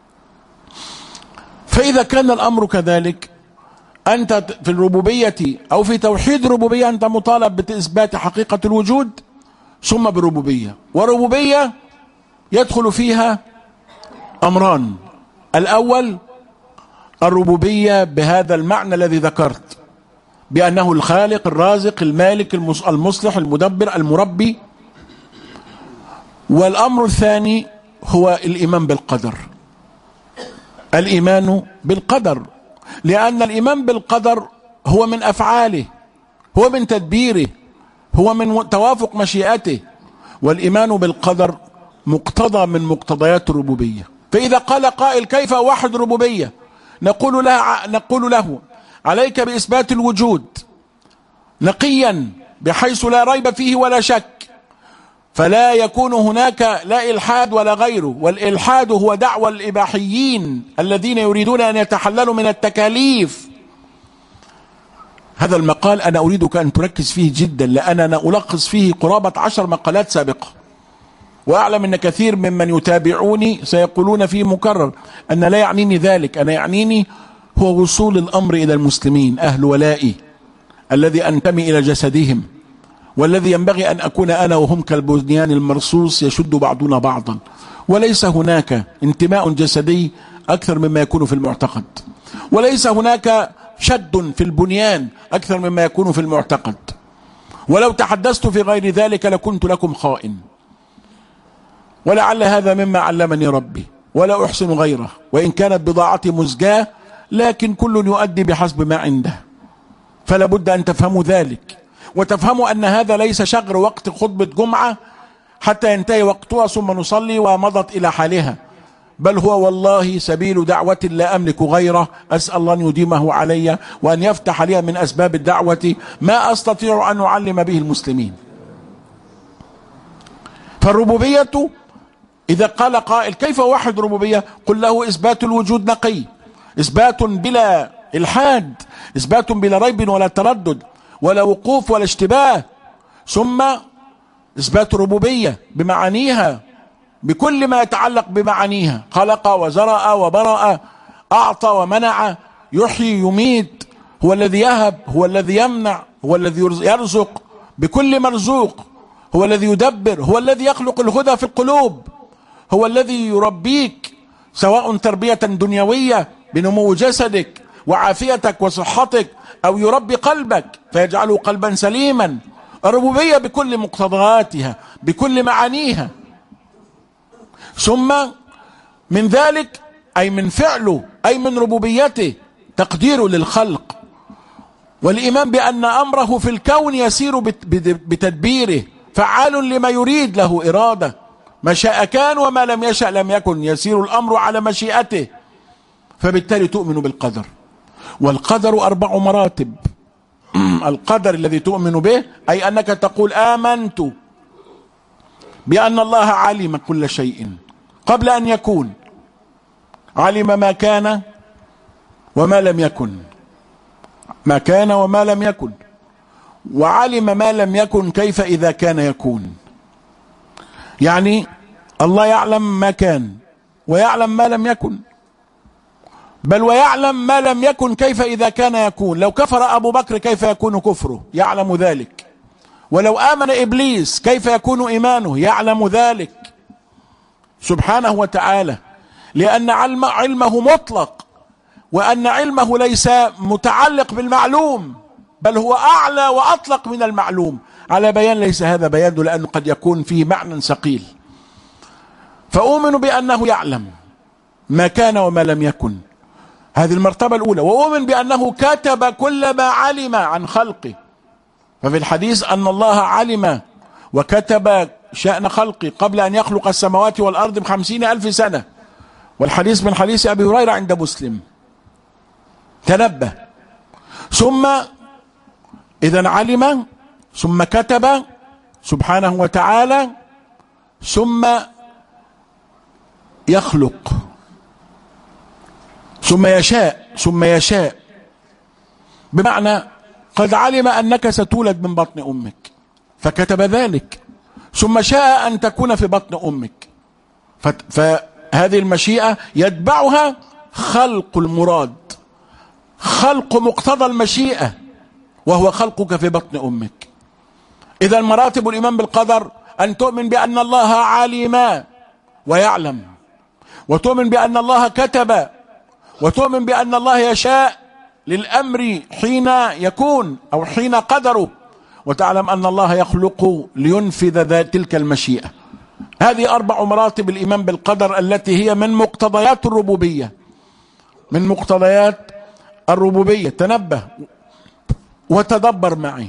A: فإذا كان الأمر كذلك، أنت في الربوبية أو في توحيد الربوبية أنت مطالب بإثبات حقيقة الوجود ثم بالربوبية. والربوبية يدخل فيها أمران: الأول الربوبية بهذا المعنى الذي ذكرت، بأنه الخالق الرازق المالك المصلح المدبر المربي. والأمر الثاني هو الإيمان بالقدر، الإيمان بالقدر، لأن الإيمان بالقدر هو من أفعاله، هو من تدبيره، هو من توافق مشيئته. والإيمان بالقدر مقتضى من مقتضيات الربوبية. فإذا قال قائل كيف أوحد الربوبية، نقول له عليك بإثبات الوجود نقيا بحيث لا ريب فيه ولا شك، فلا يكون هناك لا إلحاد ولا غيره. والإلحاد هو دعوى الإباحيين الذين يريدون أن يتحللوا من التكاليف. هذا المقال أنا أريدك أن تركز فيه جدا، لأن أنا ألخص فيه قرابة 10 مقالات سابقة، وأعلم أن كثير ممن يتابعوني سيقولون فيه مكرر أن لا يعنيني ذلك. أنا يعنيني هو وصول الأمر إلى المسلمين أهل ولائي الذي أنتمي إلى جسدهم، والذي ينبغي أن أكون أنا وهم كالبنيان المرصوص يشد بعضنا بعضا، وليس هناك انتماء جسدي أكثر مما يكون في المعتقد، وليس هناك شد في البنيان أكثر مما يكون في المعتقد. ولو تحدثت في غير ذلك لكنت لكم خائن، ولعل هذا مما علمني ربي، ولا أحسن غيره، وإن كانت بضاعتي مزجاة لكن كل يؤدي بحسب ما عنده. فلا بد أن تفهموا ذلك، وتفهموا أن هذا ليس شغل وقت خطبة جمعة حتى ينتهي وقتها ثم نصلي ومضت إلى حالها، بل هو والله سبيل دعوة لا أملك غيره. أسأل الله أن يديمه علي وأن يفتح لي من أسباب الدعوة ما أستطيع أن أعلم به المسلمين. فالربوبية إذا قال قائل كيف أوحد ربوبية، قل له إثبات الوجود نقي، إثبات بلا إلحاد، إثبات بلا ريب ولا تردد ولا وقوف ولا اشتباه، ثم إثبات الربوبية بمعانيها، بكل ما يتعلق بمعانيها، خلق وزرع وبرأ أعطى ومنع، يحيي يميت، هو الذي يهب، هو الذي يمنع، هو الذي يرزق بكل مرزوق، هو الذي يدبر، هو الذي يخلق الهدى في القلوب، هو الذي يربيك سواء تربية دنيوية بنمو جسدك وعافيتك وصحتك، أو يربي قلبك فيجعله قلبا سليما. الربوبية بكل مقتضياتها بكل معانيها. ثم من ذلك أي من فعله أي من ربوبيته تقديره للخلق، والإيمان بأن أمره في الكون يسير بتدبيره، فعال لما يريد، له إرادة، ما شاء كان وما لم يشأ لم يكن، يسير الأمر على مشيئته. فبالتالي تؤمن بالقدر. والقدر 4 مراتب. القدر الذي تؤمن به أي أنك تقول آمنت بأن الله علم كل شيء قبل أن يكون، علم ما كان وما لم يكن، ما كان وما لم يكن، وعلم ما لم يكن كيف إذا كان يكون. يعني الله يعلم ما كان ويعلم ما لم يكن، بل ويعلم ما لم يكن كيف إذا كان يكون. لو كفر أبو بكر كيف يكون كفره؟ يعلم ذلك. ولو آمن إبليس كيف يكون إيمانه؟ يعلم ذلك سبحانه وتعالى، لأن علمه مطلق، وأن علمه ليس متعلق بالمعلوم، بل هو أعلى وأطلق من المعلوم، على بيان ليس هذا بيانه، لأنه قد يكون فيه معنى ثقيل. فأؤمن بأنه يعلم ما كان وما لم يكن، هذه المرتبة الأولى. وأؤمن بأنه كتب كل ما علم عن خلقه، ففي الحديث أن الله علم وكتب شأن خلقه قبل أن يخلق السماوات والأرض ب50,000 سنة، والحديث من حديث أبي هريرة عند مسلم. تنبه. ثم إذا علم ثم كتب سبحانه وتعالى، ثم يخلق، ثم يشاء، بمعنى قد علم أنك ستولد من بطن أمك فكتب ذلك، ثم شاء أن تكون في بطن أمك، فهذه المشيئة يتبعها خلق المراد، خلق مقتضى المشيئة، وهو خلقك في بطن أمك. إذا مراتب الإيمان بالقدر أن تؤمن بأن الله علم ويعلم، وتؤمن بأن الله كتب، وتؤمن بأن الله يشاء للأمر حين يكون أو حين قدره، وتعلم أن الله يخلق لينفذ تلك المشيئة. هذه 4 مراتب الإيمان بالقدر التي هي من مقتضيات الربوبية، من مقتضيات الربوبية. تنبه وتدبر معي.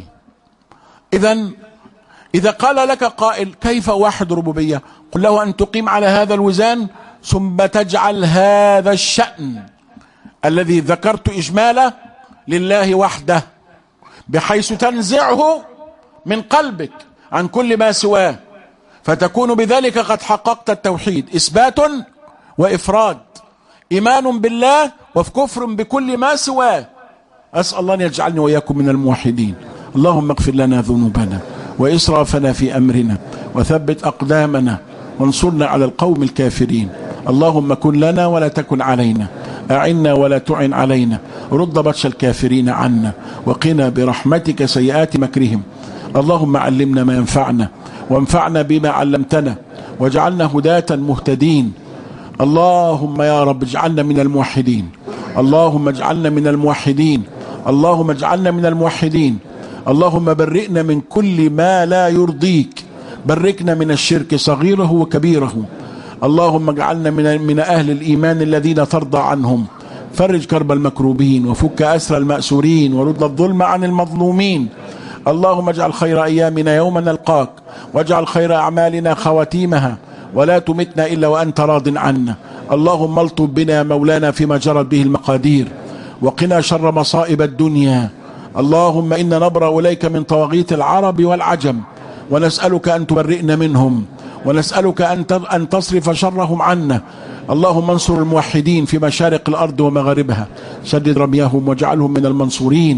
A: إذا قال لك قائل كيف واحد ربوبية؟ قل له أن تقيم على هذا الوزان، ثم تجعل هذا الشأن الذي ذكرت إجماله لله وحده، بحيث تنزعه من قلبك عن كل ما سواه، فتكون بذلك قد حققت التوحيد، إثبات وإفراد، إيمان بالله وفي كفر بكل ما سواه. أسأل الله أن يجعلني وإياكم من الموحدين. اللهم اغفر لنا ذنوبنا وإسرافنا في أمرنا، وثبت أقدامنا، وانصرنا على القوم الكافرين. اللهم كن لنا ولا تكن علينا، أعنا ولا تعن علينا، رد بطش الكافرين عنا، وقنا برحمتك سيئات مكرهم. اللهم علمنا ما ينفعنا، وانفعنا بما علمتنا، واجعلنا هداة مهتدين. اللهم يا رب اجعلنا من الموحدين، اللهم اجعلنا من الموحدين، اللهم اجعلنا من الموحدين. اللهم برئنا من كل ما لا يرضيك، بركنا من الشرك صغيره وكبيره. اللهم اجعلنا من أهل الإيمان الذين ترضى عنهم، فرج كرب المكروبين، وفك أسر المأسورين، ورد الظلم عن المظلومين. اللهم اجعل خير أيامنا يوم نلقاك، واجعل خير أعمالنا خواتيمها، ولا تمتنا إلا وأنت راض عنا. اللهم الطف بنا يا مولانا فيما جرت به المقادير، وقنا شر مصائب الدنيا. اللهم إنا نبرأ إليك من طواغيت العرب والعجم، ونسألك أن تبرئنا منهم، ونسألك أن تصرف شرهم عنا. اللهم انصر الموحدين في مشارق الأرض ومغاربها، سدد رميهم واجعلهم من المنصورين.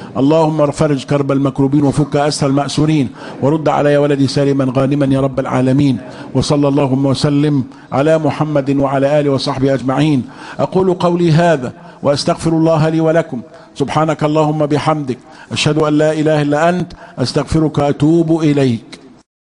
A: اللهم فرج كرب المكروبين وفك أسر المأسورين ورد علي ولدي سالما غانما يا رب العالمين. وصلى اللهم وسلم على محمد وعلى آله وصحبه أجمعين. أقول قولي هذا وأستغفر الله لي ولكم. سبحانك اللهم بحمدك، أشهد أن لا إله إلا أنت، أستغفرك أتوب إليك.